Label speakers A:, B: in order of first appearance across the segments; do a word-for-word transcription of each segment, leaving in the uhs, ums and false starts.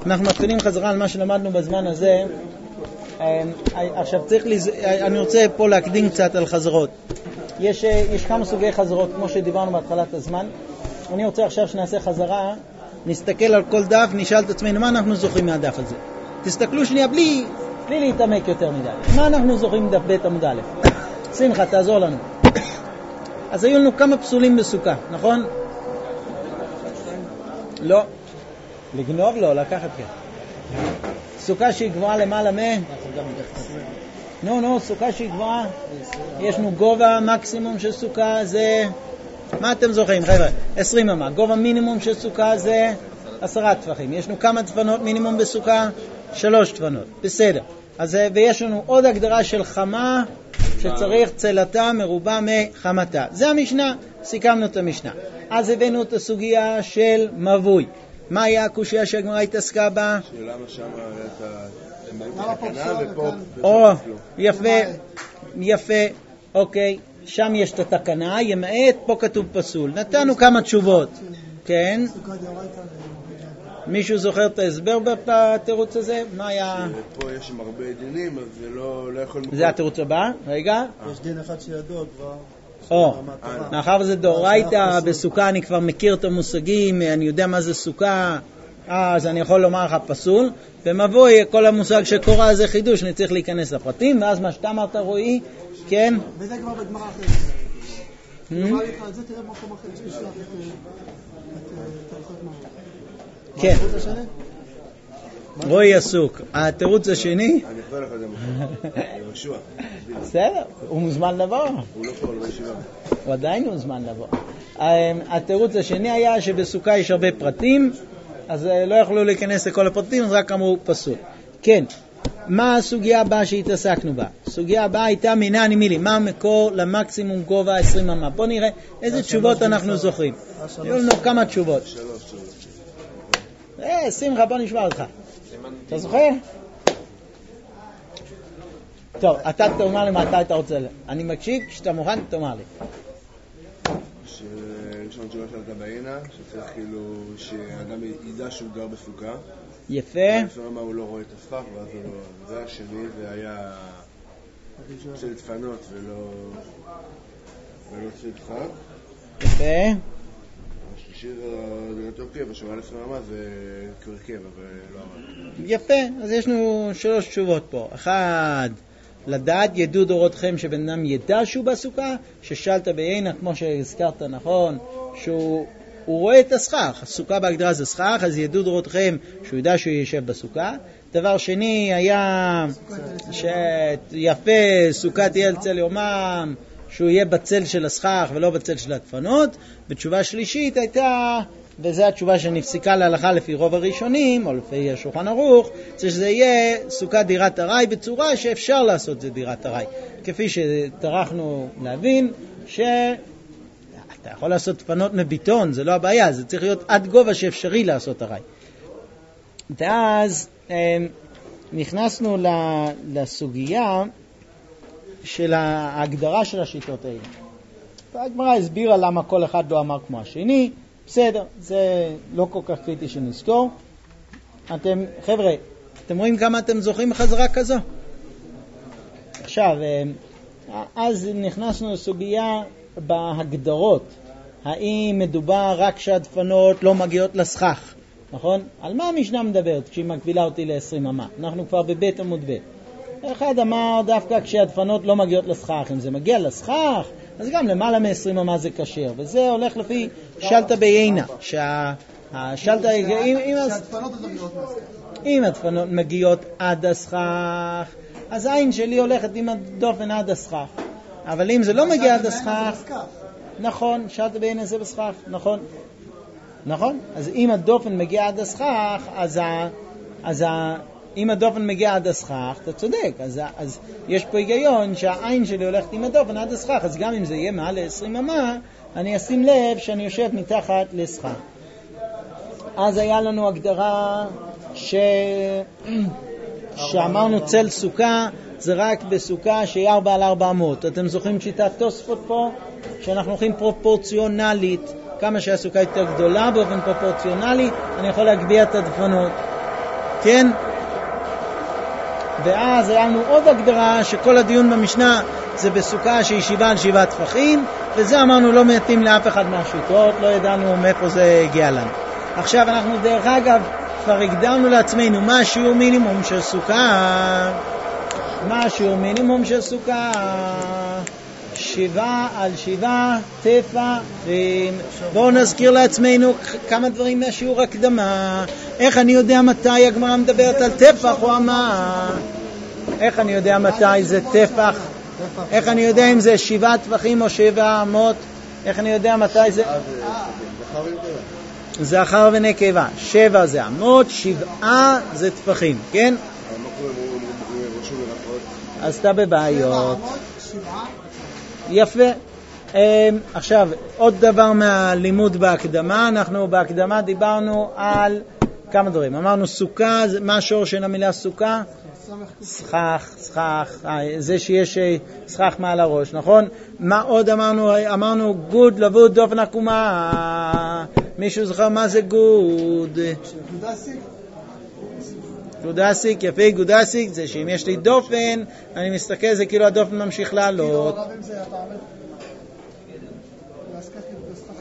A: אנחנו מתחילים חזרה על מה שלמדנו בזמן הזה. עכשיו צריך לז... אני רוצה פה להקדים קצת על חזרות. יש, יש כמה סוגי חזרות, כמו שדיברנו בהתחלת הזמן. אני רוצה עכשיו שנעשה חזרה, נסתכל על כל דף, נשאל את עצמנו מה אנחנו זוכרים מהדף הזה. תסתכלו שנייה בלי, בלי להתעמק יותר מדי. מה אנחנו זוכרים מדף ב' עמוד א'? שמחה, תעזור לנו. אז היו לנו כמה פסולים בסוכה, נכון? לא. לגנוב לא, לקחת כן. סוכה שהיא גבוהה למעלה מ... נו, נו, סוכה שהיא גבוהה. יש לנו גובה מקסימום של סוכה זה... מה אתם זוכרים, חבר'ה? עשרים אמה. גובה מינימום של סוכה זה עשרה טפחים. יש לנו כמה טפנות מינימום בסוכה? שלוש טפנות. בסדר. אז, ויש לנו עוד הגדרה של חמה שצריך צלתה מרובה מחמתה. זה המשנה, סיכמנו את המשנה. אז הבאנו את הסוגיה של מבוי. מה היה הקושיה שהגמרא התעסקה בה?
B: שלמה שם את התקנה ופה...
A: או, יפה, יפה, אוקיי. שם יש את התקנה, ימעט, פה כתוב פסול. נתנו כמה תשובות. כן? מישהו זוכר את ההסבר בתירוץ הזה? מה היה?
B: פה יש הרבה דינים, אז זה לא יכול...
A: זה התירוץ הבא? רגע.
C: יש דין אחד שידוע כבר...
A: או, מאחר וזה דאורייתא, בסוכה אני כבר מכיר את המושגים, אני יודע מה זה סוכה, אז אני יכול לומר לך פסול. במבוי, כל המושג שקורא זה חידוש, אני צריך להיכנס לפרטים, ואז מה שאתה אמרת רואי, כן?
C: וזה כבר בגמרא אחרת. גמרא לך על זה, תראה במקום אחר, יש לשלח את הלכות מה.
A: כן. רואי עסוק. התירוץ השני?
B: אני אכתוב לך את זה יהושע.
A: בסדר, הוא מוזמן לבוא.
B: הוא לא פה, לא בישיבה.
A: הוא עדיין מוזמן לבוא. התירוץ השני היה שבסוכה יש הרבה פרטים, אז לא יכלו להיכנס לכל הפרטים, אז רק אמרו פסול. כן, מה הסוגיה הבאה שהתעסקנו בה? הסוגיה הבאה הייתה מינני מילי, מה המקור למקסימום גובה עשרים אמה? בוא נראה איזה תשובות אנחנו זוכרים. היו לנו כמה תשובות.
B: שלוש, שלוש.
A: אה, שמחה, בוא נשמע אותך. אתה זוכר? טוב, אתה תאמר לי מתי אתה רוצה. אני מקשיב, כשאתה מוכן, תאמר לי.
B: ראשון תשובה של הטבעינה, שצריך כאילו שאדם ידע שהוא גר בסוכה.
A: יפה.
B: לפעמים הוא לא רואה את הסכך, ואז הוא לא... זה השני, זה היה של דפנות ולא... ולא של דפק.
A: יפה.
B: השלישי זה אותו קבע, שהוא אלף נעמה זה כבר קבע ולא עמד.
A: יפה, אז יש לנו שלוש תשובות פה. אחד, לדעת ידעו דורותכם שבן אדם ידע שהוא בסוכה, ששאלת בעינה, כמו שהזכרת נכון, שהוא רואה את הסכך. הסוכה בהגדרה זה סכך, אז ידעו דורותכם שהוא ידע שהוא יישב בסוכה. דבר שני היה שיפה, סוכה תהיה על צל יומם, שהוא יהיה בצל של הסכך ולא בצל של הדפנות. ותשובה שלישית הייתה, וזו התשובה שנפסיקה להלכה לפי רוב הראשונים, או לפי השולחן ערוך, זה שזה יהיה סוכה דירת ארעי בצורה שאפשר לעשות זה דירת ארעי. כפי שטרחנו להבין, שאתה יכול לעשות דפנות מביטון, זה לא הבעיה, זה צריך להיות עד גובה שאפשרי לעשות ארעי. ואז נכנסנו לסוגיה של ההגדרה של השיטות האלה. והגמרא הסבירה למה כל אחד לא אמר כמו השני. בסדר, זה לא כל כך קריטי שנזכור. אתם, חבר'ה, אתם רואים כמה אתם זוכרים בחזרה כזו? עכשיו, אז נכנסנו לסוגיה בהגדרות. האם מדובר רק שהדפנות לא מגיעות לסכך? נכון? על מה המשנה מדברת כשהיא מקבילה אותי ל-עשרים אמה? אנחנו כבר בבית עמוד ב'. אחד אמר דווקא כשהדפנות לא מגיעות לסכך. אם זה מגיע לסכך, אז גם למעלה מ-עשרים אמה זה כשר. וזה הולך לפי שלטה בעינה. שהשלטה... אם הדפנות מגיעות עד הסכך, אז העין שלי הולכת עם הדופן עד הסכך. אבל אם זה לא מגיע עד הסכך... נכון, שלטה בעינה זה בסכך. נכון. נכון? אז אם הדופן מגיע עד הסכך, אז ה... אז ה... אם הדופן מגיע עד הסכך, אתה צודק. אז, אז יש פה היגיון שהעין שלי הולכת עם הדופן עד הסכך, אז גם אם זה יהיה מעל ל-עשרים אמה, אני אשים לב שאני יושב מתחת לסכך. אז היה לנו הגדרה ש... שאמרנו צל סוכה, זה רק בסוכה שהיא ארבע על ארבע אמות. אתם זוכרים שיטת תוספות פה? שאנחנו הולכים פרופורציונלית. כמה שהסוכה יותר גדולה באופן פרופורציונלי, אני יכול להגביה את הדפנות. כן? ואז היה לנו עוד הגדרה שכל הדיון במשנה זה בסוכה שהיא שבעה על שבעה טפחים, וזה אמרנו לא מתאים לאף אחד מהשיטות, לא ידענו מאיפה זה הגיע לנו. עכשיו אנחנו דרך אגב כבר הגדרנו לעצמנו מה השיעור מינימום של סוכה. מה השיעור מינימום של סוכה? שבעה על שבעה טפחים. בואו נזכיר לעצמנו כמה דברים מהשיעור הקדמה. איך אני יודע מתי הגמרא מדברת על טפח או אמה? איך אני יודע מתי זה טפח? איך אני יודע אם זה שבעה טפחים או שבע אמות? איך אני יודע מתי זה? זכר ונקבה. שבע זה אמות, שבעה זה טפחים, כן? אז אתה בבעיות. יפה. עכשיו, עוד דבר מהלימוד בהקדמה. אנחנו בהקדמה דיברנו על כמה דברים. אמרנו סוכה, מה השור של המילה סוכה? סכך, סכך, זה שיש סכך מעל הראש, נכון? מה עוד אמרנו? אמרנו גוד, לבוד, דופן עקומה. מישהו זוכר מה זה גוד?
C: גודסיק.
A: גודסיק, יפה, גודסיק, זה שאם יש לי דופן, אני מסתכל, זה כאילו הדופן ממשיך לעלות.
C: כאילו, הרב עם זה, אתה עומד להסכך בסכך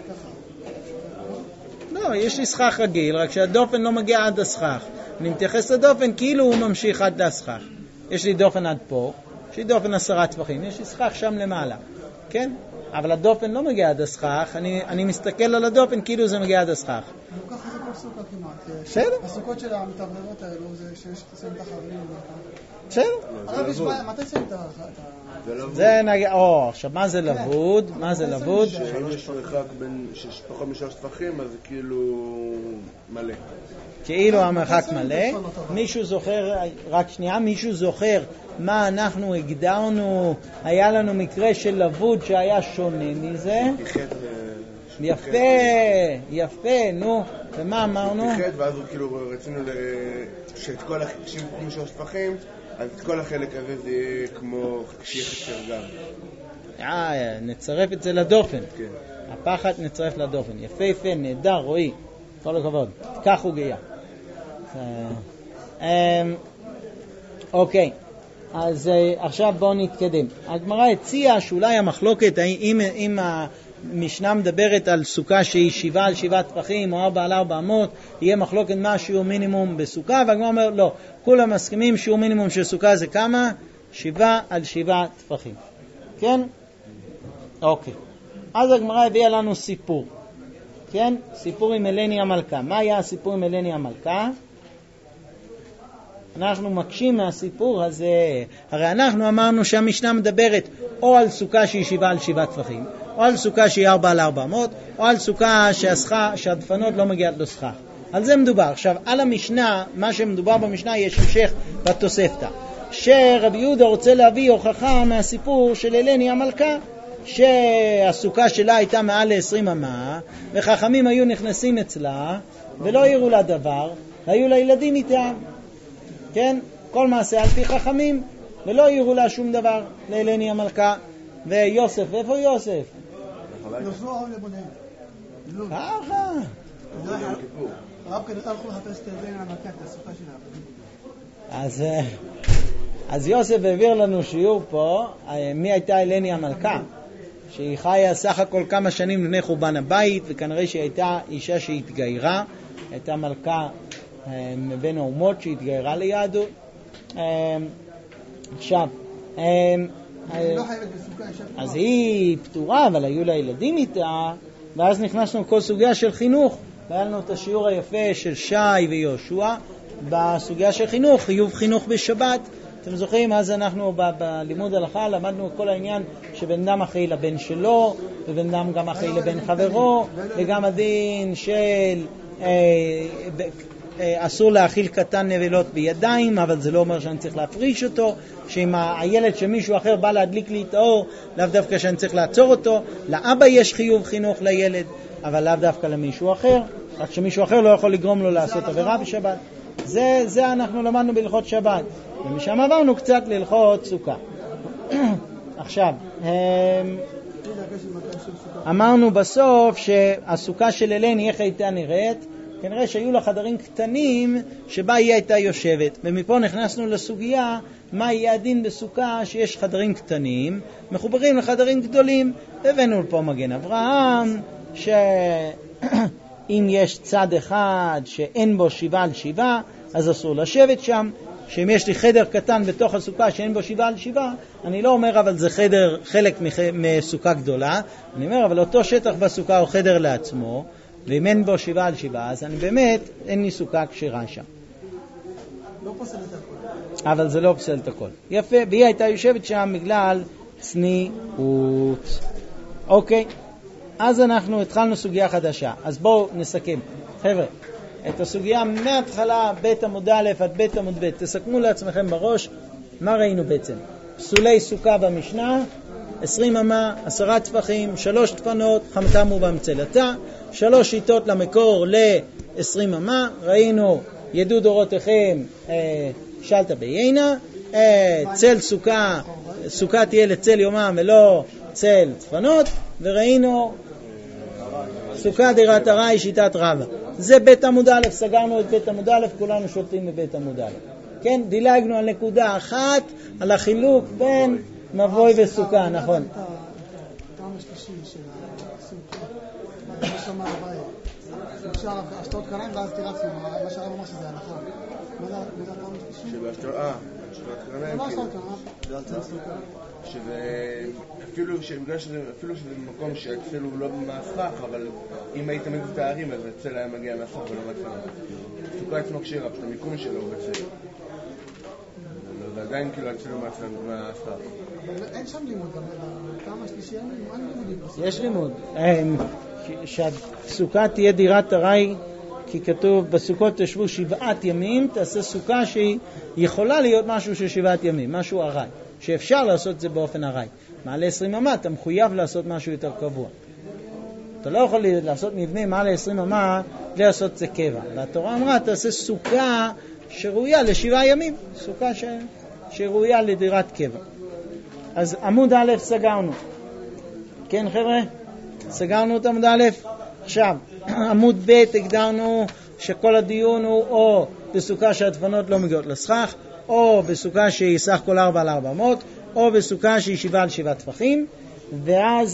C: ככה.
A: לא, יש לי סכך רגיל, רק שהדופן לא מגיע עד הסכך. אני מתייחס לדופן כאילו הוא ממשיך עד לסכך. יש לי דופן עד פה, יש לי דופן עשרה טפחים, יש לי סכך שם למעלה, כן? אבל הדופן לא מגיע עד הסכך, אני, אני מסתכל על הדופן כאילו זה מגיע עד הסכך.
C: וככה זה כל סוכה כמעט.
A: בסדר.
C: הסוכות של המתערבבות האלו זה שיש שמים את החברים.
A: בסדר.
C: הרב יש בעיה, מתי שמים את ה...
A: זה נגיע, או, עכשיו מה זה לבוד? מה זה לבוד?
B: שאם יש מרחק בין פחות משלוש טפחים, אז זה כאילו מלא.
A: כאילו המרחק מלא. מישהו זוכר, רק שנייה, מישהו זוכר מה אנחנו הגדרנו, היה לנו מקרה של לבוד שהיה שונה מזה. יפה, יפה, נו, ומה אמרנו?
B: פיחד, ואז כאילו רצינו שאת כל החלקים משלוש טפחים, אז את כל החלק הזה זה יהיה כמו שיהיה חצר גם.
A: אה, נצרף את זה לדופן.
B: כן.
A: הפחד נצרף לדופן. יפה יפה, נהדר, רואי. כל הכבוד. כך הוא גאה. אוקיי, אז עכשיו בואו נתקדם. הגמרא הציעה שאולי המחלוקת, אם המשנה מדברת על סוכה שהיא שבעה על שבעה טפחים או ארבע על ארבע אמות, יהיה מחלוקת מה שיעור מינימום בסוכה, והגמרא אומר לא, כולם מסכימים שיעור מינימום של סוכה זה כמה? שבעה על שבעה טפחים. כן? אוקיי. אז הגמרא הביאה לנו סיפור. כן? סיפור עם אלני המלכה. מה היה הסיפור עם אלני המלכה? אנחנו מקשים מהסיפור הזה. הרי אנחנו אמרנו שהמשנה מדברת או על סוכה שהיא שבעה על שבעה טפחים, או על סוכה שהיא ארבע על ארבע אמות, או על סוכה שהסכה, שהדפנות לא מגיעות לסכך. על זה מדובר. עכשיו, על המשנה, מה שמדובר במשנה יש המשך בתוספתא. שרבי יהודה רוצה להביא הוכחה מהסיפור של אלני המלכה, שהסוכה שלה הייתה מעל ל-עשרים אמה, וחכמים היו נכנסים אצלה, ולא יראו לה דבר, היו לה ילדים איתם. כן? כל מעשה על פי חכמים, ולא יראו לה שום דבר לאלני המלכה. ויוסף, איפה יוסף?
C: יוסף אהוב לבונן.
A: ככה.
C: הרב כנראה הלכו לחפש את אלני המלכה, את הסוכה שלה.
A: אז, אז יוסף העביר לנו שיעור פה, מי הייתה אלני המלכה? שהיא חיה סך הכל כמה שנים לפני חורבן הבית, וכנראה שהיא הייתה אישה שהתגיירה, הייתה מלכה מבין האומות שהתגיירה ליהדות. עכשיו, אז היא פטורה, אבל היו לה ילדים איתה, ואז נכנסנו כל סוגיה של חינוך, והיה לנו את השיעור היפה של שי ויהושע, בסוגיה של חינוך, חיוב חינוך בשבת. אתם זוכרים, אז אנחנו ב- בלימוד הלכה למדנו כל העניין שבן אדם אחראי לבן שלו, ובן אדם גם אחראי לבן חברו, וגם הדין של אה, ב- אה, אסור להאכיל קטן נבלות בידיים, אבל זה לא אומר שאני צריך להפריש אותו, שאם הילד שמישהו אחר בא להדליק לי את האור, לאו דווקא שאני צריך לעצור אותו. לאבא יש חיוב חינוך לילד, אבל לאו דווקא למישהו אחר, רק שמישהו אחר לא יכול לגרום לו לעשות עבירה בשבת. זה, זה אנחנו למדנו בהלכות שבת, ומשם עברנו קצת להלכות סוכה. עכשיו, אמרנו בסוף שהסוכה של אלני איך הייתה נראית? כנראה שהיו לה חדרים קטנים שבה היא הייתה יושבת. ומפה נכנסנו לסוגיה מה יהיה הדין בסוכה שיש חדרים קטנים מחוברים לחדרים גדולים. הבאנו פה מגן אברהם שאם יש צד אחד שאין בו שבעה על שבעה אז אסור לשבת שם. שאם יש לי חדר קטן בתוך הסוכה שאין בו שבעה על שבעה, אני לא אומר אבל זה חדר חלק מסוכה גדולה, אני אומר אבל אותו שטח בסוכה הוא חדר לעצמו, ואם אין בו שבעה על שבעה אז אני באמת אין לי סוכה כשרה שם.
C: לא פוסל את הכל.
A: אבל זה לא פוסל את הכל. יפה, והיא הייתה יושבת שם בגלל צניעות. אוקיי, אז אנחנו התחלנו סוגיה חדשה. אז בואו נסכם. חבר'ה, את הסוגיה מההתחלה, בית עמוד א' עד בית עמוד ב', תסכמו לעצמכם בראש מה ראינו בעצם. פסולי סוכה במשנה, עשרים אמה, עשרה טפחים, שלוש טפנות, חמתם ובמצלתה, שלוש שיטות למקור ל-עשרים אמה, ראינו ידעו דורותיכם אה, שלטה ביינה, אה, צל סוכה, סוכה תהיה לצל יומם ולא צל טפנות, וראינו סוכה דירת ארעי שיטת רבא. זה בית עמוד א', סגרנו את בית עמוד א', כולנו שולטים בבית עמוד א'. כן, דילגנו על נקודה אחת, על החילוק בין מבוי וסוכה, נכון.
C: הטעם השלישי של הסוכה, מה ששמע הבית, אפשר השתות קריים ואז תירצנו, מה שהרב אמר שזה הלכה. מה זה הטעם השלישי?
B: שבהשתות, אה, השתות קריים,
C: לא השתות קריים, זה הסוכה.
B: שאפילו שזה מקום שהצל הוא לא מהסך, אבל אם היית מתארים אז הצל היה מגיע מהסך ולא מהסך. סוכה עצמו כשרה, פשוט המיקום שלו הוא בצל. ועדיין כאילו הצל הוא מהסך.
C: אבל אין שם לימוד, גם בטעם השלישי אין לימודים.
A: יש לימוד. שהסוכה תהיה דירת ארעי, כי כתוב בסוכות תשבו שבעת ימים, תעשה סוכה שהיא יכולה להיות משהו של שבעת ימים, משהו ארעי. שאפשר לעשות את זה באופן ארעי. מעלה עשרים אמה, אתה מחויב לעשות משהו יותר קבוע. אתה לא יכול לעשות מבנה מעלה עשרים אמה, בלי לעשות את זה קבע. והתורה אמרה, תעשה סוכה שראויה לשבעה ימים. סוכה ש... שראויה לדירת קבע. אז עמוד א' סגרנו. כן חבר'ה? סגרנו את עמוד א'. עכשיו, עמוד ב' הגדרנו שכל הדיון הוא או בסוכה שהדפנות לא מגיעות לסכך, או בסוכה שהיא סך כל ארבע על ארבע מאות, או בסוכה שהיא שבעה על שבעה טפחים. ואז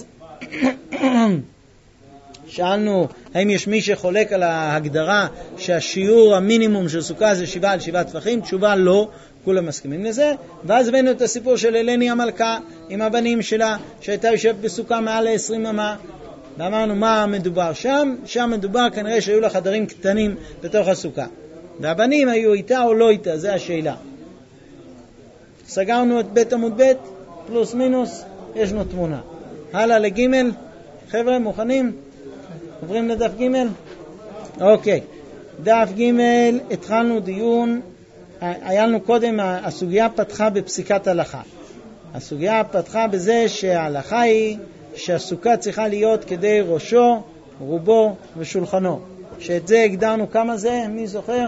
A: שאלנו האם יש מי שחולק על ההגדרה שהשיעור המינימום של סוכה זה שבעה על שבעה טפחים. תשובה לא, כולם מסכימים לזה. ואז הבאנו את הסיפור של אלני המלכה עם הבנים שלה שהייתה יושבת בסוכה מעל עשרים אמה, ואמרנו מה מדובר שם. שם מדובר כנראה שהיו לה חדרים קטנים בתוך הסוכה, והבנים היו איתה או לא איתה, זה השאלה. סגרנו את בית עמוד ב' פלוס מינוס, יש לנו תמונה. הלאה לג'. חבר'ה מוכנים? עוברים לדף ג'. אוקיי, דף ג' התחלנו דיון. היה לנו קודם, הסוגיה פתחה בפסיקת הלכה. הסוגיה פתחה בזה שההלכה היא שהסוכה צריכה להיות כדי ראשו, רובו ושולחנו. שאת זה הגדרנו כמה זה, מי זוכר?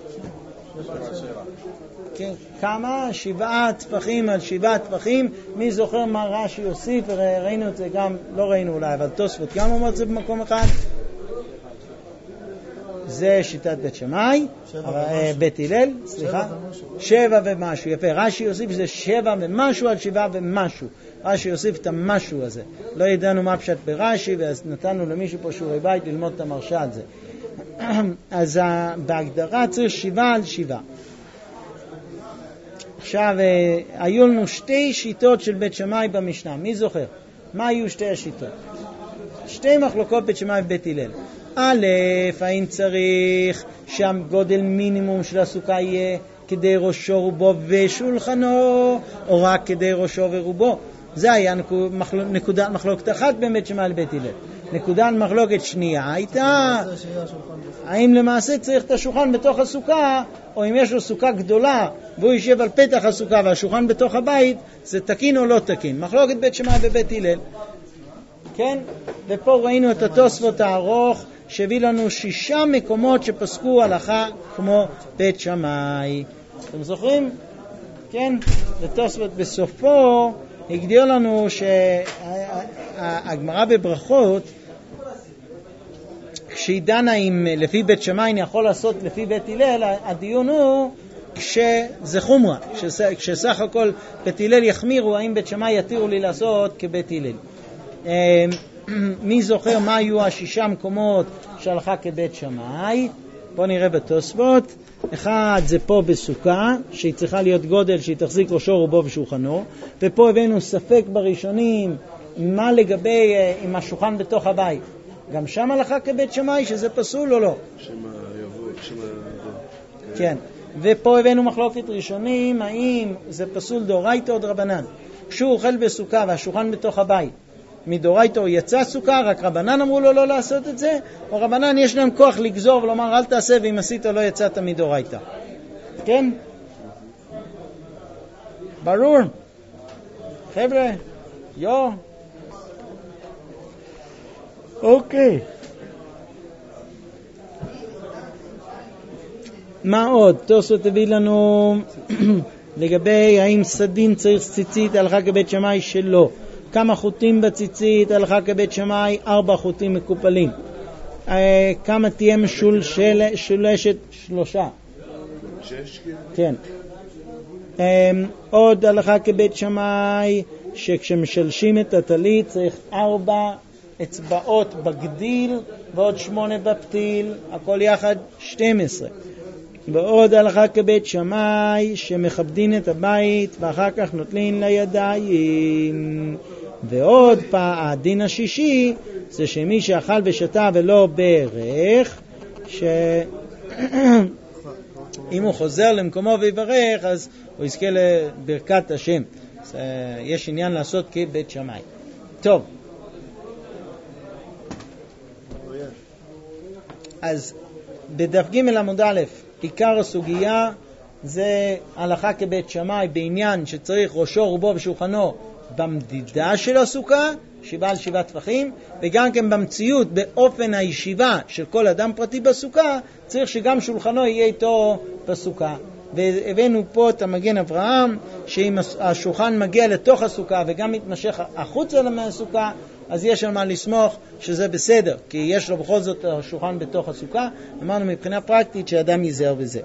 A: כן, כמה? שבעה טפחים על שבעה טפחים. מי זוכר מה רש"י יוסיף? ראינו את זה גם, לא ראינו אולי, אבל תוספות גם אומר את זה במקום אחד. זה שיטת בית שמאי, בית הלל, סליחה, שבע ומשהו. יפה, רש"י יוסיף שזה שבע ומשהו על שבעה ומשהו. רש"י יוסיף את המשהו הזה. לא ידענו מה פשט ברש"י, ואז נתנו למישהו פה שיעורי בית ללמוד את המרשה על זה. אז בהגדרה צריך שבעה על שבעה. עכשיו, היו לנו שתי שיטות של בית שמאי במשנה. מי זוכר? מה היו שתי השיטות? שתי מחלוקות בית שמאי ובית הלל. א', האם צריך שם גודל מינימום של הסוכה יהיה כדי ראשו רובו ושולחנו, או רק כדי ראשו ורובו? זה היה נקודת מחלוקת אחת באמת שמאי לבית הלל. נקודת מחלוקת שנייה הייתה האם למעשה צריך את השולחן בתוך הסוכה, או אם יש לו סוכה גדולה והוא יושב על פתח הסוכה והשולחן בתוך הבית, זה תקין או לא תקין. מחלוקת בית שמאי ובית הלל. כן? ופה ראינו את התוספות הארוך שהביא לנו שישה מקומות שפסקו הלכה כמו בית שמאי. אתם זוכרים? כן? ותוספות בסופו הגדיר לנו שהגמרא בברכות, כשהיא דנה אם לפי בית שמאי אני יכול לעשות לפי בית הלל, הדיון הוא כשזה חומרה, כשסך הכל בית הלל יחמירו, האם בית שמאי יתירו לי לעשות כבית הלל. מי זוכר מה היו השישה מקומות שהלכה כבית שמאי? בואו נראה בתוספות. אחד זה פה בסוכה, שהיא צריכה להיות גודל שהיא תחזיק ראשו רובו ושולחנו, ופה הבאנו ספק בראשונים מה לגבי עם השולחן בתוך הבית. גם שם הלכה כבית שמאי שזה פסול או לא?
B: שמה יבוא, שמה...
A: כן. ופה הבאנו מחלוקת ראשונים, האם זה פסול דאורייתא או דרבנן. כשהוא אוכל בסוכה והשולחן בתוך הבית, מדאורייתא הוא יצא סוכה, רק רבנן אמרו לו לא לעשות את זה, או רבנן יש להם כוח לגזור ולומר אל תעשה, ואם עשית לא יצאת מדאורייתא. כן? ברור? חבר'ה? יו? אוקיי. מה עוד? תוספות הביא לנו לגבי האם סדין צריך ציצית, הלכה כבית שמאי שלא. כמה חוטים בציצית, הלכה כבית שמאי, ארבע חוטים מקופלים. כמה תהיה משולשת? שלושה.
B: שש?
A: כן. עוד הלכה כבית שמאי, שכשמשלשים את הטלית צריך ארבע אצבעות בגדיל ועוד שמונה בפתיל, הכל יחד שתים עשרה. ועוד הלכה כבית שמאי שמכבדין את הבית ואחר כך נוטלין לידיים. ועוד פעם הדין השישי זה שמי שאכל ושתה ולא ברך, שאם הוא חוזר למקומו ויברך אז הוא יזכה לברכת השם. יש עניין לעשות כבית שמאי. טוב, אז בדף ג' עמוד א' עיקר הסוגיה זה הלכה כבית שמאי בעניין שצריך ראשו רובו ושולחנו במדידה של הסוכה, שבעה על שבעה טפחים, וגם כן במציאות באופן הישיבה של כל אדם פרטי בסוכה, צריך שגם שולחנו יהיה איתו בסוכה. והבאנו פה את המגן אברהם, שאם השולחן מגיע לתוך הסוכה וגם מתמשך החוצה מהסוכה, אז יש על מה לסמוך שזה בסדר, כי יש לו בכל זאת השולחן בתוך הסוכה. אמרנו מבחינה פרקטית שאדם ייזהר בזה.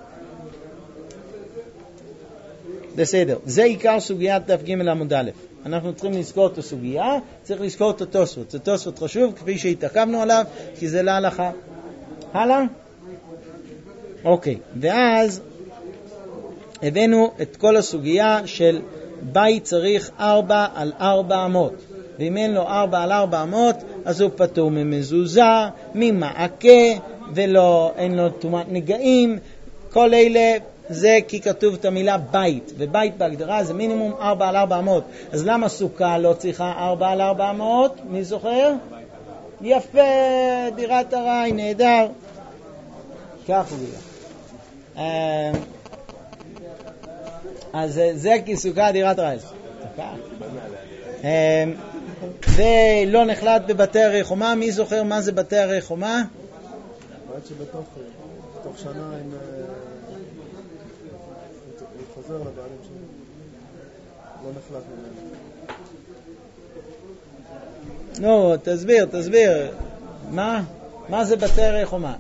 A: בסדר, זה עיקר סוגיית דף ג' עמוד א'. אנחנו צריכים לזכור את הסוגיה, צריך לזכור את התוספות. זה תוספות חשוב כפי שהתעכבנו עליו, כי זה להלכה. הלאה? אוקיי, ואז הבאנו את כל הסוגיה של בית צריך ארבע על ארבע אמות, ואם אין לו ארבע על ארבע אמות אז הוא פטור ממזוזה, ממעקה, ולא אין לו תומת נגעים. כל אלה זה כי כתוב את המילה בית, ובית בהגדרה זה מינימום ארבע על ארבע אמות. אז למה סוכה לא צריכה ארבע על ארבע אמות? מי זוכר? יפה, דירת הרי, נהדר. כך הוא יהיה. אז זה כי סוכה דירת הרי. ולא נחלט בבתי הרי חומה. מי זוכר מה זה בתי הרי חומה?
C: בית שבתוך שנה עם חוזר לבעלים שלי, לא נחלט ממנו.
A: נו, תסביר, תסביר. מה? מה זה בתי הרי חומה?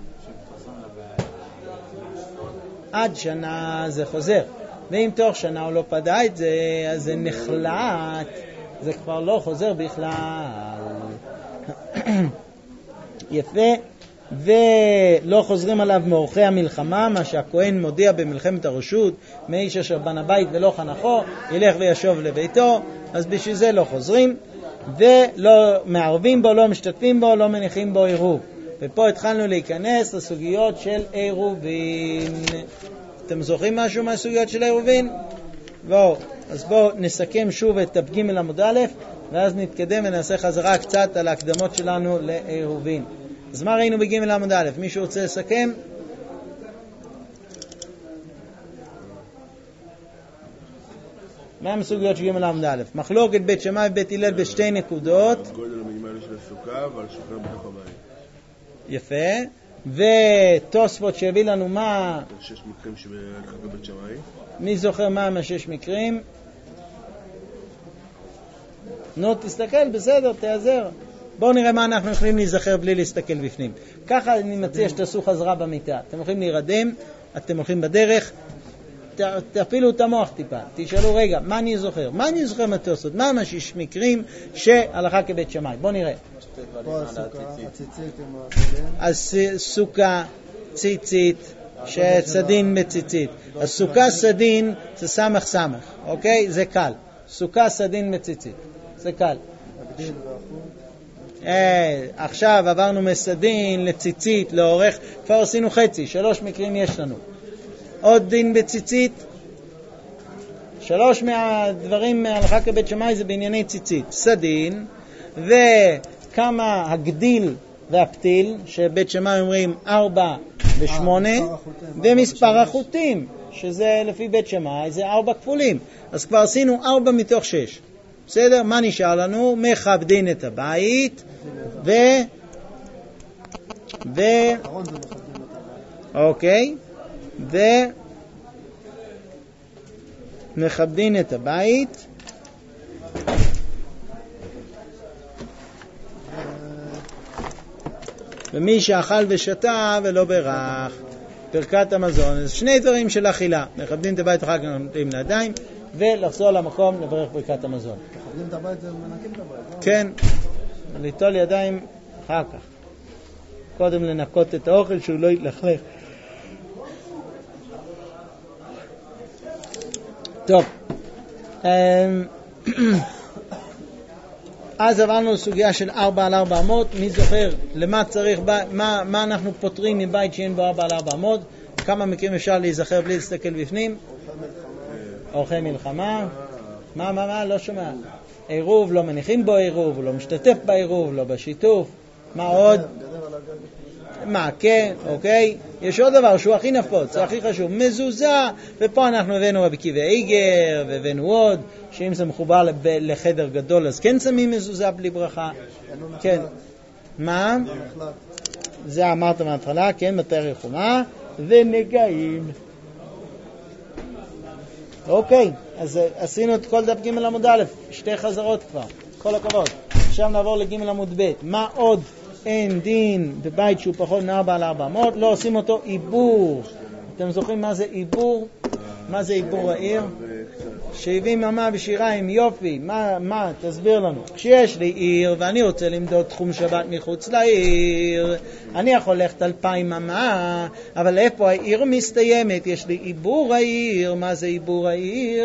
A: עד שנה זה חוזר. ואם תוך שנה הוא לא פדע את זה, אז זה נחלט. זה כבר לא חוזר בכלל. יפה. ולא חוזרים עליו מאורחי המלחמה, מה שהכהן מודיע במלחמת הרשות, מאיש אשר בנה בית ולא חנכו, ילך וישוב לביתו. אז בשביל זה לא חוזרים, ולא מערבים בו, לא משתתפים בו, לא מניחים בו עירוב. ופה התחלנו להיכנס לסוגיות של עירובין. אתם זוכרים משהו מהסוגיות של עירובין? בואו, אז בואו נסכם שוב את דף ג' עמוד א', ואז נתקדם ונעשה חזרה קצת על ההקדמות שלנו לעירובין. אז מה ראינו בג' עמוד א'? מישהו רוצה לסכם? מה הם הסוגיות של ג' עמוד א'? מחלוקת בית שמאי ובית הלל בשתי נקודות.
B: גודל המינימלי של הסוכה ועל שולחן בתוך הבית.
A: יפה. ותוספות שהביא לנו מה?
B: שש מקרים שבהלכה בית שמאי.
A: מי זוכר מה מהשש מקרים? נו, תסתכל, בסדר, תעזר. בואו נראה מה אנחנו יכולים להיזכר בלי להסתכל בפנים. ככה אני מציע שתעשו חזרה במיטה. אתם הולכים להירדם, אתם הולכים בדרך, ת, תפעילו את המוח טיפה. תשאלו, רגע, מה אני זוכר? מה אני זוכר מהתוספות? מה משיש מקרים שהלכה כבית שמאי? בואו נראה.
C: פה הסוכה, הציצית עם הסדין.
A: הסוכה, ציצית, שסדין מציצית. הסוכה סדין זה סמך סמך, אוקיי? זה קל. סוכה סדין מציצית. זה קל. אה, עכשיו עברנו מסדין לציצית, לאורך, כבר עשינו חצי, שלוש מקרים יש לנו. עוד דין בציצית, שלוש מהדברים מהלכה כבית שמאי זה בענייני ציצית. סדין, וכמה הגדיל והפתיל, שבית שמאי אומרים ארבע ושמונה, ומספר החוטים, שזה לפי בית שמאי, זה ארבע כפולים. אז כבר עשינו ארבע מתוך שש. בסדר? מה נשאר לנו? מכבדין את הבית, ו... ו... אוקיי. ו... מכבדין את הבית, ומי שאכל ושתה ולא ברך, פרקת המזון. אז שני דברים של אכילה, מכבדין את הבית אחר כך נותנים לידיים, ולחזור למקום לברך פרקת המזון.
C: מכבדים את הבית זה מנקים את הבית.
A: כן, ליטול ידיים אחר כך. קודם לנקות את האוכל שהוא לא יתלכלך. טוב, אז עברנו לסוגיה של ארבע על ארבע אמות. מי זוכר למה צריך, מה, מה אנחנו פותרים מבית שאין בו ארבע על ארבע אמות? כמה מקרים אפשר להיזכר בלי להסתכל בפנים? אורחי מלחמה. מה, מה, מה? לא שומע. עירוב, לא מניחים בו עירוב, הוא לא משתתף בעירוב, לא בשיתוף. מה עוד? מה, כן, אוקיי. יש עוד דבר שהוא הכי נפוץ, זה הכי חשוב, מזוזה. ופה אנחנו הבאנו רבי עקיבא איגר, והבאנו עוד, שאם זה מחובר לחדר גדול, אז כן שמים מזוזה בלי ברכה. כן. מה? זה אמרת מההתחלה, כן, מתי רחומה, ונגעים. אוקיי, אז עשינו את כל דף ג' עמוד א', שתי חזרות כבר, כל הכבוד. עכשיו נעבור לג' עמוד ב'. מה עוד אין דין בבית שהוא פחות מארבע על ארבע אמות? לא עושים אותו עיבור. אתם זוכרים מה זה עיבור? מה זה עיבור העיר? שבעים אמה בשיריים, יופי. מה, מה? תסביר לנו. כשיש לי עיר ואני רוצה למדוד תחום שבת מחוץ לעיר, אני יכול ללכת אלפיים אמה, אבל איפה העיר מסתיימת? יש לי עיבור העיר. מה זה עיבור העיר?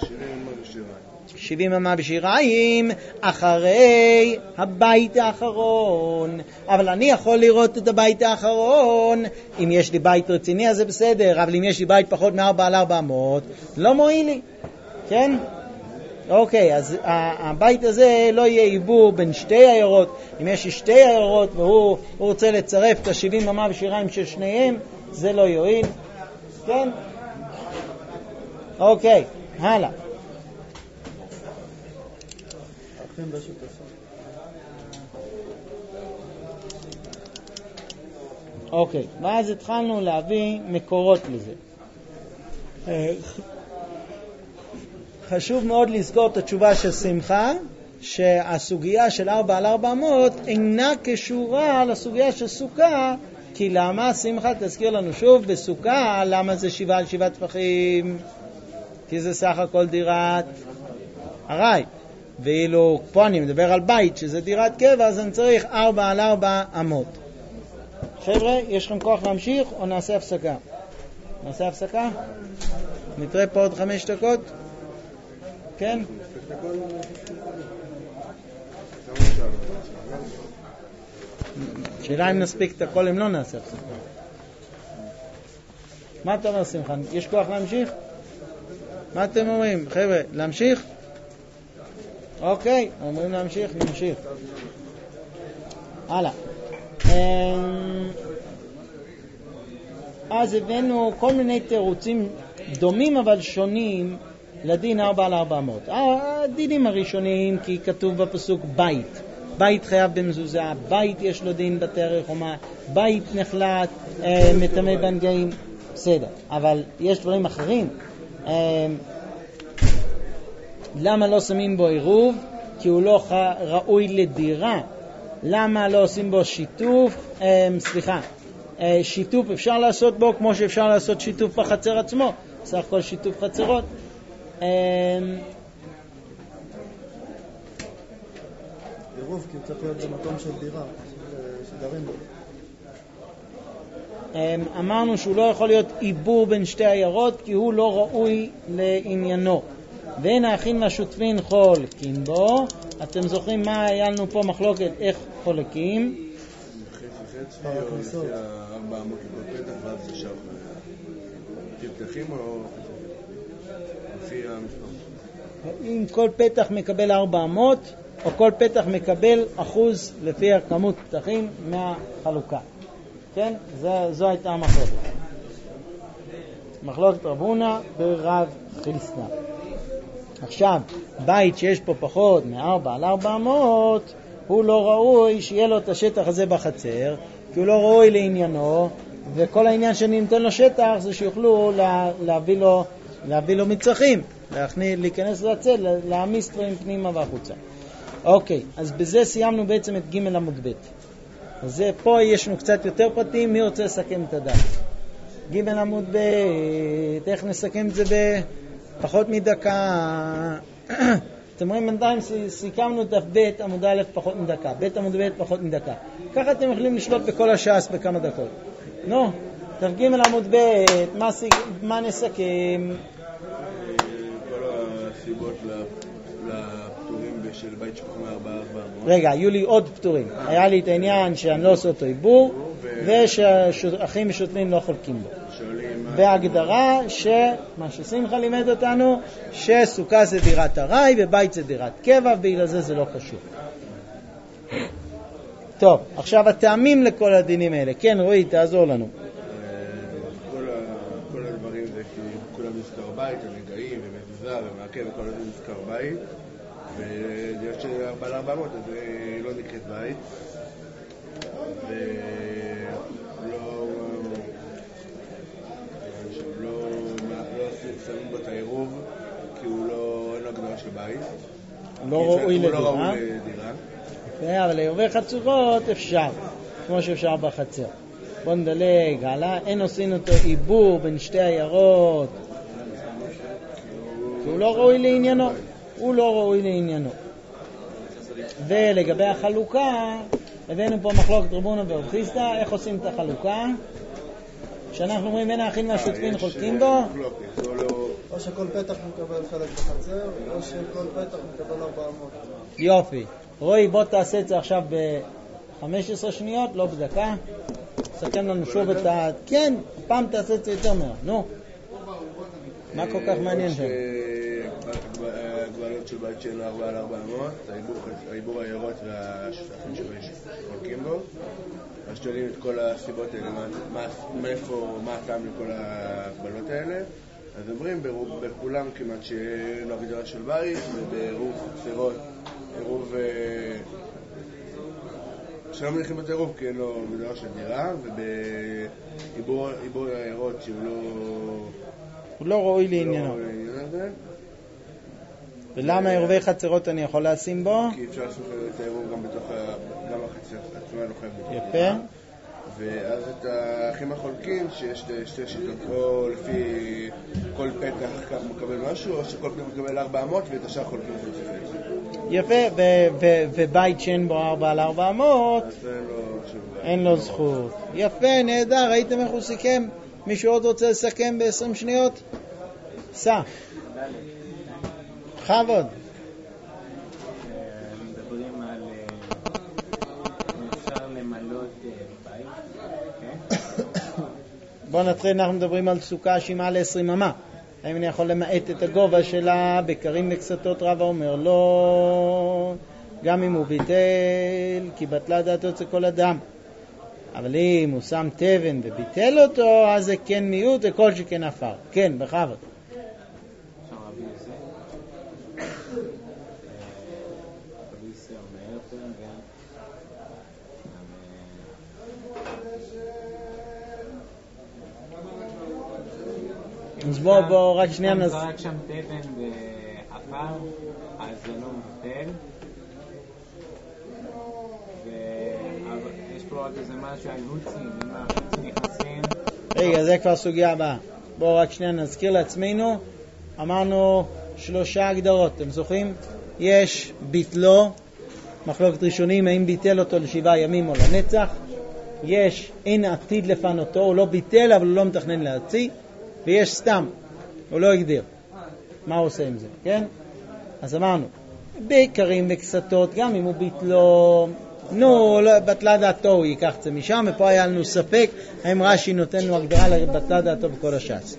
A: שבעים אמה בשיריים אחרי הבית האחרון. אבל אני יכול לראות את הבית האחרון. אם יש לי בית רציני אז זה בסדר, אבל אם יש לי בית פחות מארבע על ארבע אמות לא מועיל לי. כן? אוקיי, אז הבית הזה לא יהיה עיבור בין שתי עיירות. אם יש לי שתי עיירות והוא רוצה לצרף את ה-שבעים אמה בשיריים של שניהם, זה לא יועיל. כן? אוקיי, הלאה. אוקיי, ואז התחלנו להביא מקורות לזה. חשוב מאוד לזכור את התשובה של שמחה, שהסוגיה של ארבע על ארבע אמות אינה קשורה לסוגיה של סוכה. כי למה? שמחה תזכיר לנו שוב בסוכה, למה זה שבעה על שבעה טפחים? כי זה סך הכל דירת ארעי. ואילו פה אני מדבר על בית שזה דירת קבע, אז אני צריך ארבע על ארבע אמות. חבר'ה, יש לכם כוח להמשיך או נעשה הפסקה? נעשה הפסקה? נתראה פה עוד חמש דקות? כן? שאלה אם נספיק את הכל, אם לא נעשה הפסקה. מה אתה אומר שמחה? יש כוח להמשיך? מה אתם אומרים? חבר'ה, להמשיך? אוקיי, אומרים להמשיך, נמשיך. הלאה. אז הבאנו כל מיני תירוצים דומים אבל שונים לדין ארבע על ארבע אמות. הדינים הראשונים, כי כתוב בפסוק בית. בית חייב במזוזה, בית יש לו דין בתי רחומה, בית נחלט, מטמא בנגעים, בסדר. אבל יש דברים אחרים. למה לא שמים בו עירוב? כי הוא לא ראוי לדירה. למה לא עושים בו שיתוף? אה, סליחה, אה, שיתוף אפשר לעשות בו כמו שאפשר לעשות שיתוף בחצר עצמו, סך הכל שיתוף חצרות. אה,
C: עירוב, כי הוא צריך להיות במקום של דירה, שגרים בו.
A: אמרנו שהוא לא יכול להיות עיבור בין שתי עיירות כי הוא לא ראוי לעניינו. ואין האחים והשותפין חולקים בו. אתם זוכרים מה היה לנו פה מחלוקת איך חולקים?
B: חצי חצי או לפי ארבע אמות לכל פתח ואז זה שם תפתחים או לפי המספר?
A: אם כל פתח מקבל ארבע אמות או כל פתח מקבל אחוז לפי הכמות פתחים מהחלוקה. כן? זו, זו הייתה המחלוקת. מחלוקת רב הונא ברב חיסדא. עכשיו, בית שיש פה פחות מארבע על ארבע אמות, הוא לא ראוי שיהיה לו את השטח הזה בחצר, כי הוא לא ראוי לעניינו, וכל העניין שאני נותן לו שטח זה שיוכלו לה, להביא לו, להביא לו מצרכים, להכניס, להיכנס לצל, להעמיס דברים פנימה והחוצה. אוקיי, אז בזה סיימנו בעצם את ג' עמוד ב'. אז זה, פה יש לנו קצת יותר פרטים, מי רוצה לסכם את הדף? ג' עמוד ב', איך נסכם את זה בפחות מדקה? אתם רואים, בינתיים סיכמנו את דף ב' עמוד א' פחות מדקה, ב' עמוד ב' פחות מדקה. ככה אתם יכולים לשלוט בכל הש"ס בכמה דקות. נו, דף ג' עמוד ב', מה, מה נסכם?
B: כל הסיבות לפטורים של בית שפוך מארבע ארבע אמות.
A: רגע, היו לי עוד פטורים. היה לי את העניין שאני לא עושה אותו עיבור, ושאחים ושותפים לא חולקים בו. וההגדרה שמה ששמחה לימד אותנו, שסוכה זה דירת ארעי ובית זה דירת קבע, ובגלל זה זה לא קשור. טוב, עכשיו הטעמים לכל הדינים האלה. כן, רועי, תעזור לנו.
B: כל הדברים זה כי כולם נזכר בית, הנגעים ומזוזה ומעקב וכל הדברים נזכר בית, ודירת של ארבע על ארבע אמות, אז היא לא נקראת בית. שמים בו את העירוב כי הוא לא, אין לו הגדרה של בית.
A: הוא לא ראוי לדירה.
B: הוא לא ראוי לדירה.
A: אבל לעירובי חצרות אפשר, כמו שאפשר בחצר. בוא נדלג הלאה. אין עושים אותו עיבור בין שתי עיירות. כי הוא לא ראוי לעניינו. הוא לא ראוי לעניינו. ולגבי החלוקה, הבאנו פה מחלוקת רב הונא ורב חיסדא, איך עושים את החלוקה? כשאנחנו אומרים אין האחים והשותפין חולקים בו,
C: או שכל פתח מקבל חלק בחצר, או שכל פתח מקבל ארבע אמות.
A: יופי. רועי, בוא תעשה את זה עכשיו ב-חמש עשרה שניות, לא בדקה. סכם לנו שוב את ה... כן, הפעם תעשה את זה יותר מהר. נו. מה כל כך מעניין שם?
B: הגבלות של בית של ארבע על ארבע אמות, העיבור העיירות והשותפים שחולקים בו. אז שואלים את כל הסיבות האלה, מאיפה, מה הטעם לכל ההגבלות האלה. אז אומרים בכולם כמעט שאין לו הגדרה של בית, ובעירוב חצרות, עירוב שלא מניחים את העירוב כי אין לו הגדרה של דירה, ובעיבור העיירות שהוא לא...
A: הוא לא ראוי לעניינו. ולמה עירובי חצרות אני יכול לשים בו?
B: כי אפשר לעשות את העירוב גם בתוך גם החצר עצמה לא חייב בתוך.
A: יפה.
B: ואז את האחים החולקים שיש שתי שיטות, או לפי כל פתח כך מקבל משהו, או שכל פתח מקבל ארבע אמות ואת השאר חולקים חצי.
A: יפה, ובית שאין בו ארבע על ארבע אמות אין לו זכות. יפה, נהדר, ראיתם איך הוא סיכם? מישהו עוד רוצה לסכם ב-עשרים שניות? סע. חבוד.
D: מדברים על אפשר למלות בית.
A: בואו נתחיל, אנחנו מדברים על סוכה שימה ל-עשרים אמה. האם אני יכול למעט את הגובה שלה? בקרים לקסתות רב אומר לא, גם אם הוא ביטל, כי בטלה דעתו אצל כל אדם. אבל אם הוא שם תבן וביטל אותו, אז זה כן מיעוט וכל שכן עפר. כן, בכבוד. אז בוא, בוא, רק שנייה נז...
D: רק שם תבן ועפר, אז זה לא מבטל. לראות איזה משהו על הוצים, אם החוצים נכנסים.
A: רגע, זה כבר סוגיה הבאה. בואו רק שנייה נזכיר לעצמנו. אמרנו שלושה הגדרות, אתם זוכרים? יש ביטלו, מחלוקת ראשונים, האם ביטל אותו לשבעה ימים או לנצח. יש אין עתיד לפנותו, הוא לא ביטל אבל הוא לא מתכנן להוציא. ויש סתם, הוא לא הגדיר. מה הוא עושה עם זה, כן? אז אמרנו, בעיקרים וקסתות, גם אם הוא ביטלו, נו, בטלה דעתו, הוא ייקח את זה משם, ופה היה לנו ספק, האם רש"י נותן לו הגדרה לבטלה דעתו בכל הש"ס.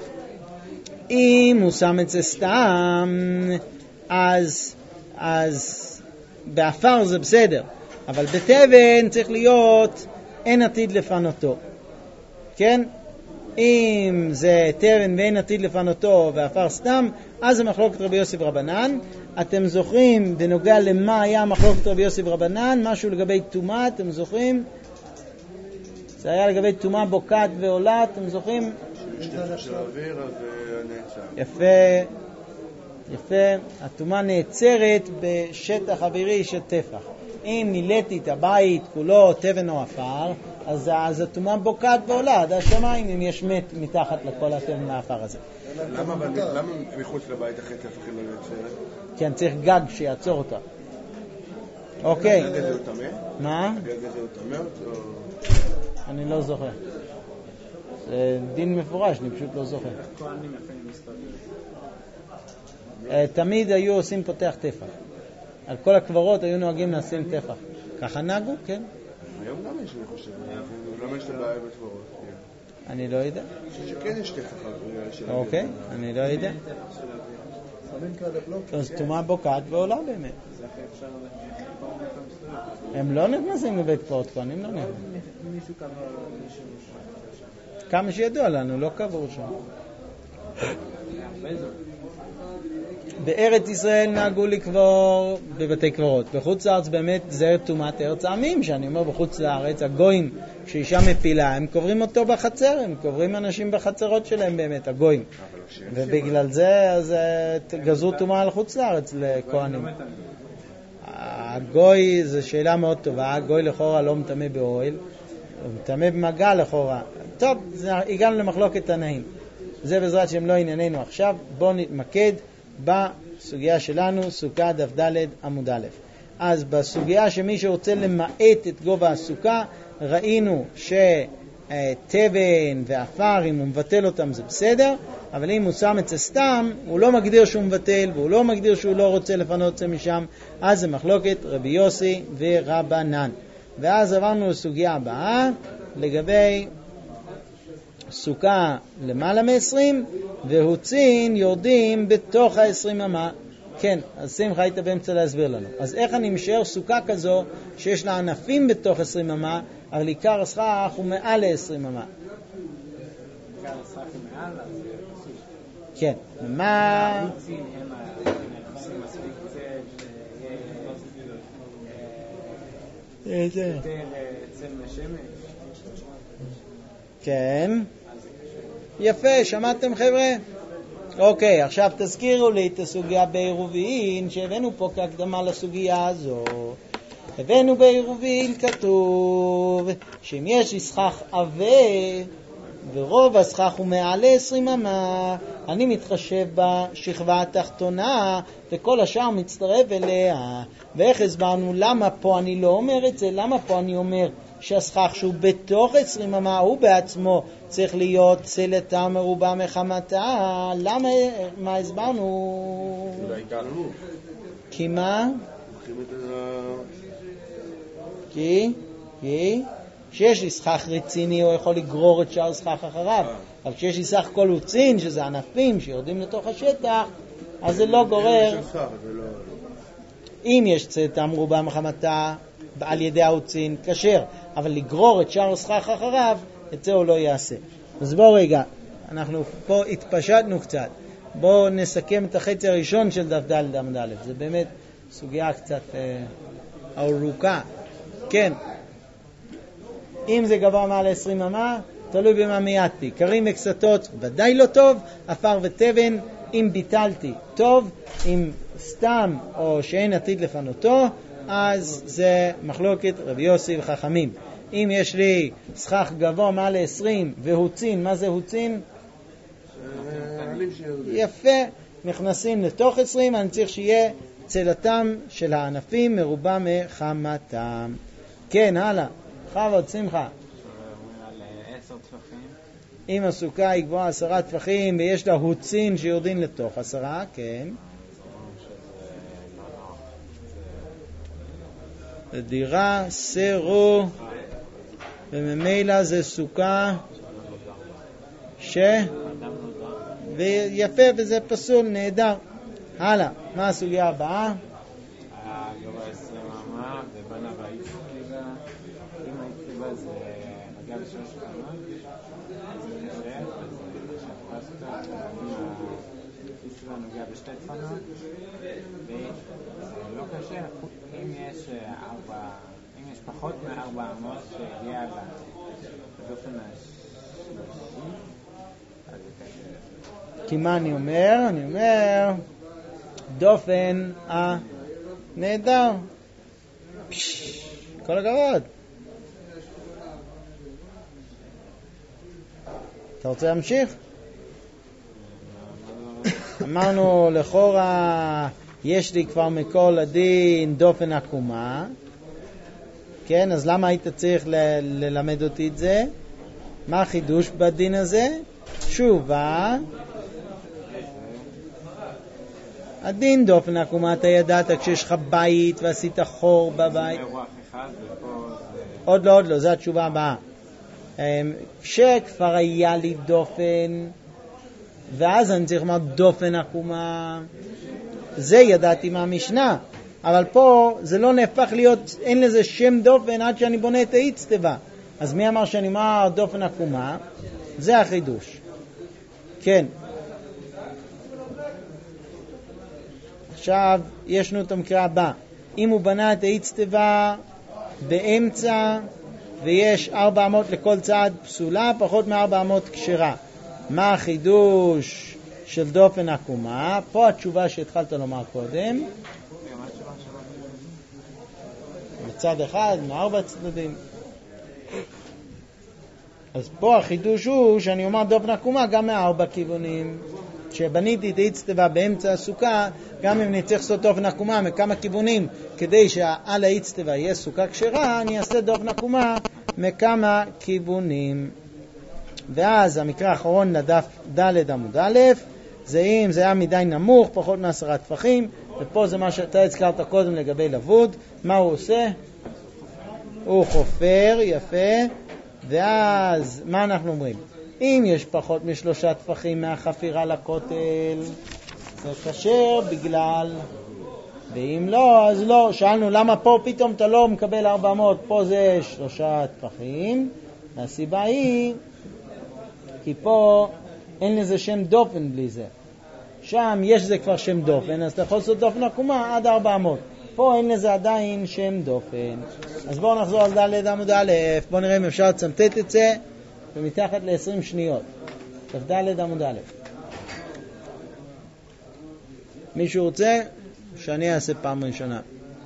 A: אם הוא שם את זה סתם, אז, אז באפר זה בסדר, אבל בתבן צריך להיות אין עתיד לפנותו, כן? אם זה תבן ואין עתיד לפנותו ואפר סתם, אז זה מחלוקת רבי יוסי ורבנן. אתם זוכרים בנוגע למה היה מחלוקת רבי יוסי ורבנן? משהו לגבי טומאה, אתם זוכרים? זה היה לגבי טומאה בוקעת ועולה, אתם זוכרים?
B: של האוויר והנעצר.
A: יפה, יפה. הטומאה נעצרת בשטח אווירי של טפח. אם מילאתי את הבית כולו תבן או עפר, אז, אז הטומאה בוקעת ועולה עד השמיים אם יש מת מתחת לכל התבן והעפר הזה.
B: למה, למה מחוץ לבית אחרי טפח היא לא נעצרת?
A: כן, צריך גג שיעצור אותה. אוקיי.
B: הגג הזה הוא טמא?
A: מה?
B: הגג הזה הוא טמא או...
A: אני לא זוכר. זה דין מפורש, אני פשוט לא זוכר.
D: כהנים יפים מסתובבים.
A: תמיד היו עושים פותח טפח. על כל הקברות היו נוהגים לשים טפח. ככה נהגו, כן?
B: היום גם יש, אני חושב. למה יש את הבעיה בתבורות?
A: אני לא יודע.
B: אני חושב שכן יש טפח.
A: אוקיי, אני לא יודע. אז טומאה בוקעת ועולה באמת. הם לא נכנסים לבית קברות כהנים, לא נכנסים. כמה שידוע לנו, לא קבור שם. בארץ ישראל נהגו לקבור בבתי קברות. בחוץ לארץ באמת זה טומאת ארץ העמים, שאני אומר בחוץ לארץ, הגויים, כשאישה מפילה, הם קוברים אותו בחצר, הם קוברים אנשים בחצרות שלהם באמת, הגויים. ובגלל זה, אז גזרו טומאה על חוץ לארץ לכהנים. הגוי, זו שאלה מאוד טובה, הגוי לכאורה לא מטמא באוהל, הוא מטמא במגע לכאורה. טוב, הגענו למחלוקת תנאים. זה בעזרת שהם לא ענייננו עכשיו, בואו נתמקד בסוגיה שלנו, סוכה דף ד' עמוד א'. אז בסוגיה שמי שרוצה למעט את גובה הסוכה, ראינו שטבן ואפר, אם הוא מבטל אותם זה בסדר, אבל אם הוא שם את זה סתם, הוא לא מגדיר שהוא מבטל, והוא לא מגדיר שהוא לא רוצה לפנות את זה משם, אז זה מחלוקת רבי יוסי ורבנן. ואז עברנו לסוגיה הבאה, לגבי סוכה למעלה מ-עשרים, והוצין יורדים בתוך ה-עשרים אמה. כן, אז שמחה היית באמצע להסביר לנו. אז איך אני משאר סוכה כזו שיש לה ענפים בתוך עשרים אמה, אבל עיקר הסכך הוא מעל ל-עשרים אמה?
D: עיקר הסכך הוא מעל, אז זה חסוש.
A: כן, מה...
D: החוצים הם הנכנסים מספיק צל, שיהיה יותר צל משמש.
A: כן. יפה, שמעתם חבר'ה? אוקיי, עכשיו תזכירו לי את הסוגיה בעירובין שהבאנו פה כהקדמה לסוגיה הזו. הבאנו בעירובין כתוב שאם יש סכך עבה ורוב הסכך הוא מעל עשרים אמה, אני מתחשב בשכבה התחתונה וכל השאר מצטרף אליה. ואיך הסברנו למה פה אני לא אומר את זה? למה פה אני אומר שהסכך שהוא בתוך עשרים אמה הוא בעצמו צריך להיות צלתה מרובה מחמתה? למה? מה הסברנו?
B: אולי כאן
A: כי מה? כי? כי? כשיש לי סכך רציני הוא יכול לגרור את שאר סכך אחריו, אבל כשיש לי סך כל הוצין שזה ענפים שיורדים לתוך השטח, אז זה לא גורר. אם יש צלתה מרובה מחמתה על ידי ההוצין כשר, אבל לגרור את שאר הסכך אחריו, את זה הוא לא יעשה. אז בואו רגע, אנחנו פה התפשטנו קצת. בואו נסכם את החצי הראשון של דף ד' עמוד א'. זה באמת סוגיה קצת אה, ארוכה. כן, אם זה גבוה מעל עשרים אמה, תלוי במה מייעדתי. קרים וקסתות ודאי לא טוב, אפר וטבן, אם ביטלתי טוב, אם סתם או שאין עתיד לפנותו, אז זה מחלוקת רבי יוסי וחכמים. אם יש לי סכך גבוה מעל עשרים והוצין, מה זה הוצין? יפה, נכנסים לתוך עשרים, אני צריך שיהיה צלתם של הענפים מרובה מחמתם. כן, הלאה. חבוד, שמחה. אם הסוכה היא גבוהה עשרה טפחים ויש לה הוצין שיורדים לתוך עשרה, כן. זה דירה, סרו, וממילא זה סוכה ש... ויפה, וזה פסול, נהדר. הלאה, מה הסוגיה הבאה?
D: גובה עשרים אמה ובנה באיצטבה. אם האיצטבה זה נגע בשלוש קרנות, אז זה נשאר, אז שפסת, האיצטבה נוגע בשתי דפנות, וזה לא קשה. אם יש ארבע, אם יש פחות מארבע אמות שהגיע לדופן השלישי, אז זה קשה.
A: כי מה אני אומר? אני אומר דופן הנהדר. כל הכבוד. אתה רוצה להמשיך? אמרנו לכאורה יש לי כבר מכל הדין דופן עקומה, כן, אז למה היית צריך ל- ללמד אותי את זה? מה החידוש בדין הזה? תשובה. הדין דופן עקומה אתה ידעת כשיש לך בית ועשית חור בבית. עוד לא, עוד לא, זו התשובה הבאה. כשכבר היה לי דופן ואז אני צריך לומר דופן עקומה, זה ידעתי מהמשנה, אבל פה זה לא נהפך להיות, אין לזה שם דופן עד שאני בונה את האיצטבה. אז מי אמר שאני אומר דופן עקומה? זה החידוש. כן. עכשיו יש לנו את המקרה הבא. אם הוא בנה את האיצטבה באמצע ויש ארבע אמות לכל צעד פסולה, פחות מארבע אמות כשרה, מה החידוש של דופן עקומה? פה התשובה שהתחלת לומר קודם. בצד אחד, מארבע צדדים. אז פה החידוש הוא שאני אומר דופן עקומה גם מארבע כיוונים. כשבניתי את האיצטבה באמצע הסוכה, גם אם אני צריך לעשות דופן עקומה מכמה כיוונים, כדי שעל האיצטבה יהיה סוכה כשרה, אני אעשה דופן עקומה מכמה כיוונים. ואז המקרה האחרון לדף ד' עמוד א', זה אם זה היה מדי נמוך, פחות מעשרה טפחים, ופה זה מה שאתה הזכרת קודם לגבי לבוד. מה הוא עושה? הוא חופר, יפה. ואז מה אנחנו אומרים? אם יש פחות משלושה טפחים מהחפירה לכותל, זה כשר בגלל, ואם לא, אז לא. שאלנו למה פה פתאום אתה לא מקבל ארבע מאות, פה זה שלושה טפחים. הסיבה היא כי פה אין לזה שם דופן בלי זה. שם יש זה כבר שם דופן, אז אתה יכול לעשות דופן עקומה עד ארבע מאות. פה אין לזה עדיין שם דופן. אז בואו נחזור על ד' עמוד א', בואו נראה אם אפשר לצמתת את זה ומתחת ל-עשרים שניות. ד' עמוד א'. מישהו רוצה? שאני אעשה פעם ראשונה.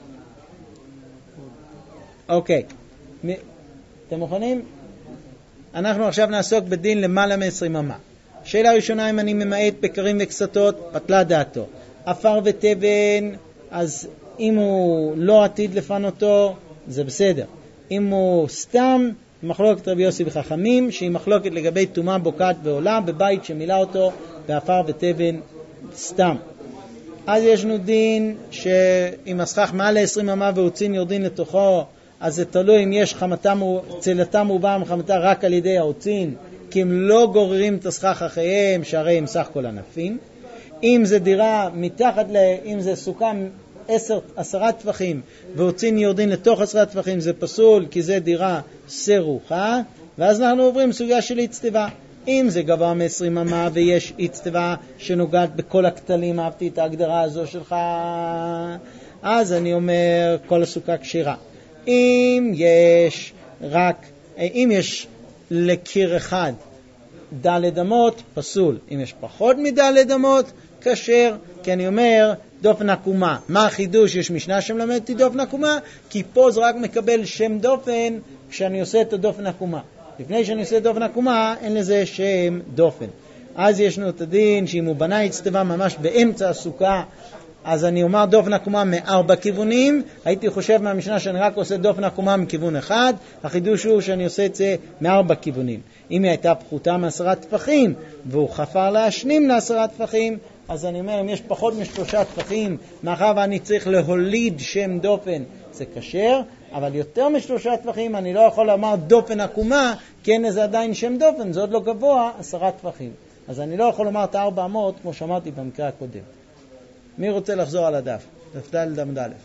A: אוקיי. אתם מוכנים? אנחנו עכשיו נעסוק בדין למעלה מ-עשרים אמה. שאלה ראשונה, אם אני ממעט בקרים וקסתות, פתלה דעתו. אפר ותבן, אז אם הוא לא עתיד לפנותו, זה בסדר. אם הוא סתם, מחלוקת רבי יוסי בחכמים, שהיא מחלוקת לגבי תומה בוקעת ועולה, בבית שמילא אותו באפר ותבן סתם. אז יש לנו דין שאם הסכך מעל ל-עשרים אמה והוצין יורדין לתוכו, אז זה תלוי אם יש חמתם, צלתה מרובה מחמתה רק על ידי ההוצין, כי הם לא גוררים את הסכך אחריהם, שהרי הם סך כל ענפים. אם זה דירה מתחת ל... אם זה סוכה עשר, עשרה טפחים, והוצין יורדין לתוך עשרה טפחים, זה פסול, כי זה דירה סרוחה. ואז אנחנו עוברים סוגיה של איצטבה. אם זה גבוה מ-עשרים אמה ויש איצטבה שנוגעת בכל הכתלים, אהבתי את ההגדרה הזו שלך, אז אני אומר כל הסוכה כשרה. אם יש רק, אם יש לקיר אחד ד' אמות, פסול. אם יש פחות מד' אמות, כשר. כי אני אומר, דופן עקומה. מה החידוש? יש משנה שמלמד אותי דופן עקומה, כי פה זה רק מקבל שם דופן כשאני עושה את הדופן עקומה. לפני שאני עושה דופן עקומה, אין לזה שם דופן. אז ישנו את הדין שאם הוא בנה הצטבה ממש באמצע הסוכה, אז אני אומר דופן עקומה מארבע כיוונים. הייתי חושב מהמשנה שאני רק עושה דופן עקומה מכיוון אחד, החידוש הוא שאני עושה את זה מארבע כיוונים. אם היא הייתה פחותה מעשרה טפחים והוא חפר להשנים לעשרה טפחים, אז אני אומר, אם יש פחות משלושה טפחים, מאחר ואני צריך להוליד שם דופן, זה כשר, אבל יותר משלושה טפחים אני לא יכול לומר דופן עקומה, כי אין איזה עדיין שם דופן, זה עוד לא גבוה, עשרה טפחים. אז אני לא יכול לומר את ארבע מאות, כמו שאמרתי במקרה הקודם. מי רוצה לחזור על הדף? דף ד' עמוד א'.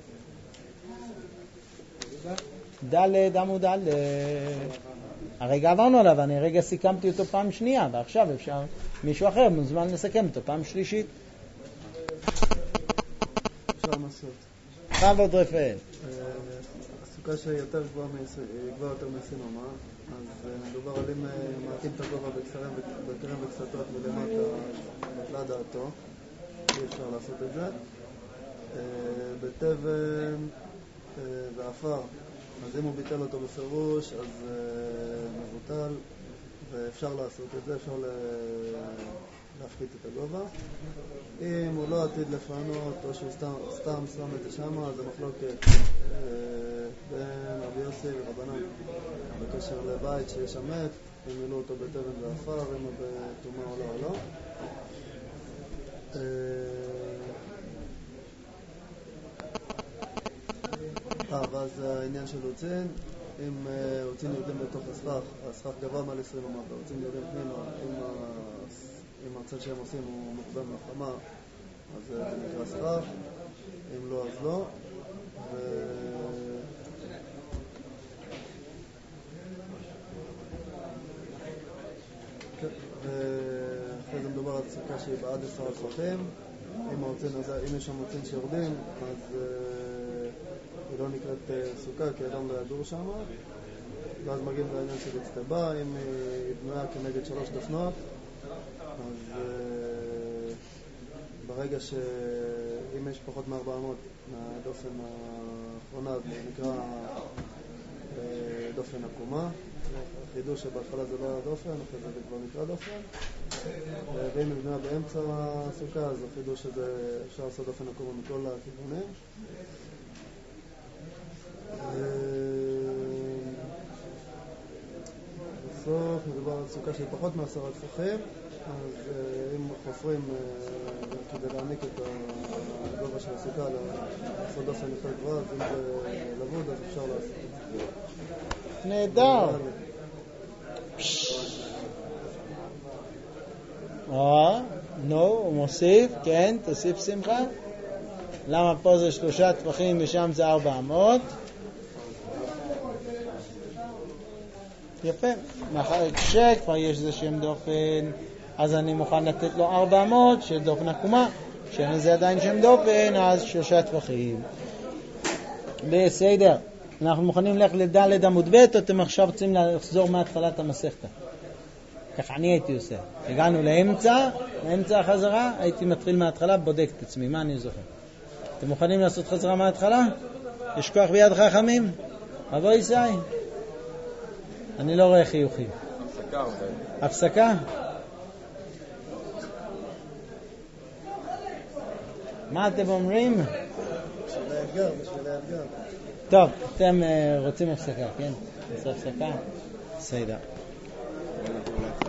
A: ד' עמוד א'. הרגע עברנו עליו, אני הרגע סיכמתי אותו פעם שנייה, ועכשיו אפשר מישהו אחר מוזמן לסכם אותו פעם שלישית.
C: אפשר לעשות.
A: חוות רפאל.
C: הסוכה שיותר גבוהה יותר מסינומה, אז מדובר על אם מעטים את הגובה בקרם וקסתות ולמטה בטלה דעתו, אי אפשר לעשות את זה. בתבן ואפר, אז אם הוא ביטל אותו בפירוש, אז מבוטל, ואפשר לעשות את זה, אפשר להפחית את הגובה. אם הוא לא עתיד לפנות, או שהוא סתם, סתם שם את זה שם, אז המחלוקת בין רבי יוסי ורבנן בקשר לבית שיש המת, אם מילאו אותו בתבן ואפר, אם הוא בתומה או לא או לא. אה, ואז העניין של הוצין, אם הוצין יורדים בתוך הסכך, הסכך גבוה מעל עשרים אמה, והוצין יורדים פנימה, אם הצד שהם עושים הוא מוקדם לחמה, אז זה נקרא סכך, אם לא אז לא. ואחרי זה מדובר על סוכה שהיא בעד עשרה טפחים. אם יש שם מוצאים שיורדים, אז היא לא נקראת סוכה, כי אדם לא ידור שם. ואז מגיעים לעניין של הצטבה, אם היא בנויה כנגד שלוש דפנות, אז ברגע שאם יש פחות מ-ארבע מאות מהדופן האחרונה, זה נקרא דופן עקומה. החידוש שבהתחלה זה לא היה דופן, אחרי זה כבר נקרא דופן. ואם היא בנויה באמצע הסוכה, אז החידוש שזה אפשר לעשות דופן עקומה מכל הכיוונים. בסוף מדובר על סוכה שהיא פחות מעשרה טפחים, אז אם חופרים כדי להעניק את הגובה של הסוכה לעשות דופן יותר גבוה, אז אם זה לבוד אז אפשר לעשות את זה.
A: נהדר. אה, נו, הוא מוסיף, כן, תוסיף שמחה. למה פה זה שלושה טפחים ושם זה ארבע מאות? יפה. מאחר כשכבר יש זה שם דופן, אז אני מוכן לתת לו ארבע מאות של דופן עקומה. כשאין לזה עדיין שם דופן, אז שלושה טפחים. בסדר. אנחנו מוכנים ללכת לד' עמוד ב', או אתם עכשיו רוצים לחזור מהתחלת המסכתה? ככה אני הייתי עושה. הגענו לאמצע, לאמצע החזרה, הייתי מתחיל מההתחלה, בודק את עצמי, מה אני זוכר? אתם מוכנים לעשות חזרה מההתחלה? יש כוח ביד חכמים? אבוא ישי? אני לא רואה חיוכים. הפסקה אולי. הפסקה? מה אתם אומרים?
C: בשביל האתגר, בשביל האתגר.
A: טוב, אתם רוצים הפסקה, כן? נעשה הפסקה? בסדר.